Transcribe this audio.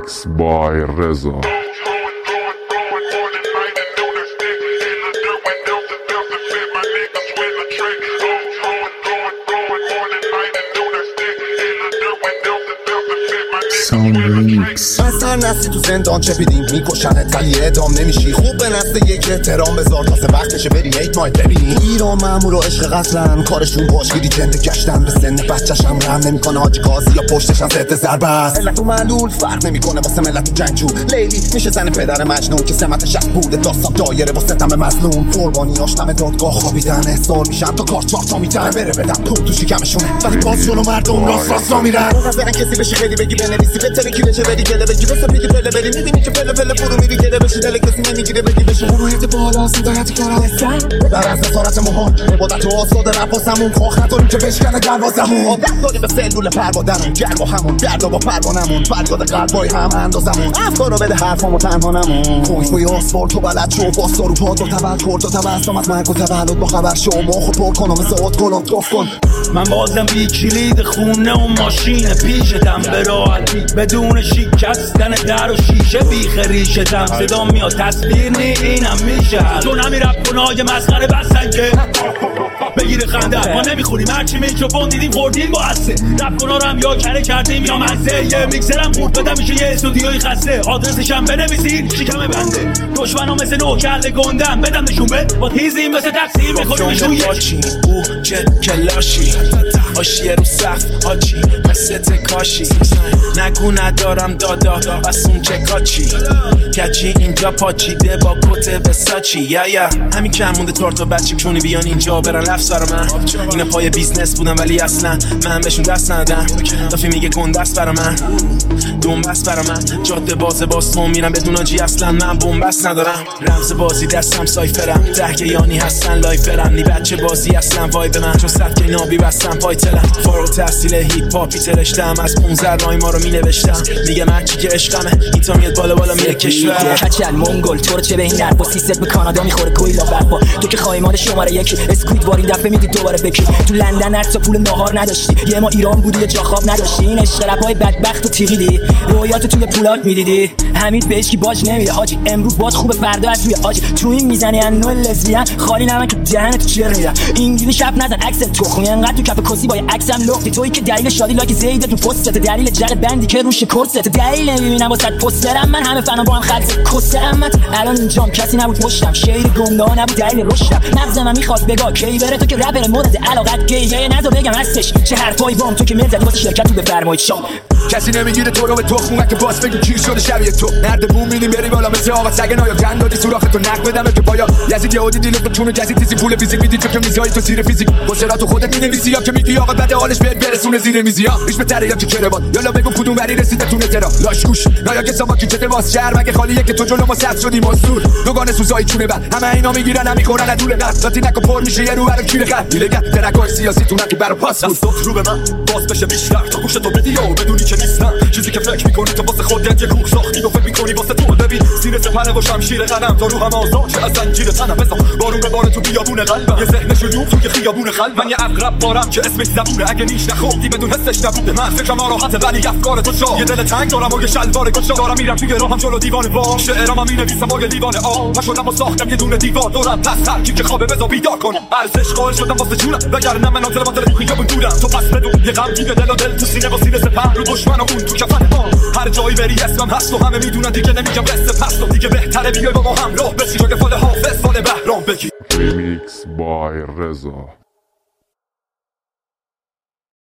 Remix by Reza. مثلا نسلی تو زندان چه بیدیم میکشنت ولی اعدام نمیشی. خوب به نسل یک احترام بذار تازه وقتشه بری 8 مایل ببینی. ایران مامور و عشق قتلن کارشون باشگیری جنده گشتن. به سن بچه‌شم رحم نمیکنه حاجی قاضی یا پشتشم ضد ضربه است. ملت و معلول فرق نمیکنه واسه ملت جنگجو. لیلی میشه زن پدر مجنون که سمتش از بوده داستان دایره واسه دم مظلوم. قربانیاش دم دادگاه خوابیدن احضار میشن تا کار 4 تا میتن بره بدن پول تو شکمشونه ولی باز جلو مردم راست میرن. نظرن کسی بشی خیلی بگی بنویسی بهتره کی بشه بری گله بگی بس پیگی پله بری میبینی که پله پله فرو میری گله بشی دل کسی نمیگیره بگی بشه رویت بالا هدایت کارا هستن در از اسارت مهان عبادت و آزاد نفسمون خواه نداریم که بشکنه دروازمون. عادت داریم به سلول پروادمون گرم و همون گرد و با پروانمون فریاد قلبای هم اندازمون افکارو بده حرفامو تنها نمون. خوش بوی آسفالت و بلد شو باس رو پاد و تبکر تا تبستم از مرگ و تولد با خبر شو مخو پر کنم مثل ادگلم توف کن. من بازم بی کلید خونه و ماشین پیشتم به راحتی بدون شکستن در و شیشه بیخ ریشتم. صدا میاد تصویر نی اینم میشه تو نمی رپ کنای مسخره بستن که بگیره خنده. ما نمیخوریم هرچی میکروفون دیدیم خوردیم با عسه. رپ کنا رو هم یا کره کردیم یا مزه. یه میکسرم خورد بدم میشه یه استودیوی خسته. آدرسشم بنویسین شکم بنده. دشمنام مثل نوکرد گندم بدم نشون بده با تیزیم مثل تقسیم میخوریم روی او چه کلاشی آشیه رو سخت آجی مثل تکاشی. نگو ندارم دادا بس اون چه کاچی کچی اینجا پاچیده با کت وساچی یا همین که مونده تورتو بچه کونی بیان اینجا برن لفظ برا من. اینا پای بیزنس بودن ولی اصلا من بهشون دست ندادم. دافی میگه گندست برا من دنبست برا من. جاده باز تو میرم بدون آجی اصلا من بنبست ندارم. رمز بازی دستم سایفرم تحکه یانی هستن لایفرم. نی بچه بازی اصلا وای به من چون سبک نابی بستم پای تلم. فارغ تحصیل هیپ هاپی ترشتم از 15 رای ما رو مینوشتم. میگم هرچی که عشقمه این تا میاد بالا میره کشور. کچل منگل تو رو چه به این نرفا سیست به کانادا میخوره گویلا برپا. تو که خایمان شماره یکی اسکوید وار این دفعه میدی دوباره بکی. تو لندن حتی پول ناهار نداشتی یه ما ایران بودی یه جا خواب نداشتی. این عشق رپای بدبخت و تیغیدی رویات توی پولات میدیدی. حمید بهش کی باج نمیده حاجی امروز باز خوبه فردا از روی حاجی. تو این میزنی ان نو لزبیان خالی نمن تو دهنت چر میدن. اینجوری شب نزن عکس تو خونی انقدر تو کف کسی با عکسم لختی. تویی که دلیل شادی لاک زیده تو پست دلیل جر بندی که روش کرست دلیل نمیبینم واسه پوسترم من همه فنا با هم خلص کسرم من. الان اینجام کسی نبود پشتم شعر گنده نبود دلیل رشدم. مغز من میخواد بگا کی بره تو که رپر مورد علاقت گیه نذار بگم هستش چه حرفایی بام تو که میل زدی واسه شرکت تو بفرمایید شام. کسی نمیگیره تو رو به تخمک که باس بگی چی شده شبیه تو نرد بوم میدیم بری بالا مثل آقا سگ نایا جن دادی سوراخ تو نق بدم تو پایا یزید یهودی دیلت به چون کسی تیزی پول فیزیک میدی تو که میزای تو زیر فیزیک بسرا تو خودت مینویسی یا که میگی آقا بده حالش بهت برسونه زیر میزی ها ریش به تره یا که کروان یالا بگو کدوم بری رسیده تو نترا لاش گوش نایا که سما کی چته واس شهر مگه خالیه که تو جلو ما سبز شدی مزدور دوگانه سوزای چونه بعد همه اینا میگیرن میخورن دول قد ذاتی نکو پر میشه یه رو برو کیره خط دیلگت ترکای سیاسی تو نکی برو پاس دست رو به من باز بشه بیشتر تا گوش تو بدی و بدونی که نیستم چیزی که فکر میکنی تو واسه خودت یه کوک ساختی و فکر میکنی واسه تو ببین سینه سپره و شمشیر قلم تا روحم آزاد شه از زنجیر تنم بزن بارون به بار تو بیابون قلبم یه ذهن شلوغ توی خیابون قلبم من یه عقرب بارم که اسمش زبونه اگه نیش نخوردی بدون حسش نبوده من فکرم راحته ولی افکار تو شاه یه دل تنگ دارم و یه شلوار گشا دارم میرم توی راهم جلو دیوان وا شعرام مینویسم با یه دیوان آب شدم و ساختم یه دونه دیوار دورم پس هر کی که خوابه بزا بیدار کنم ارزش قائل شدم واسه جونم وگرنه من ناظر ماطر خیابون دورم تو پس بدون یه غم دیگه دل و دل تو سینه و سینه سپر رو دشمن و اون تو کفن ما هر جایی بری اسمم هست و همه میدونن دیگه نمیگم قصه پس دیگه بهتره بیای با ما همراه بشی جای فال حافظ فال بهرام بگی. Remix by Reza.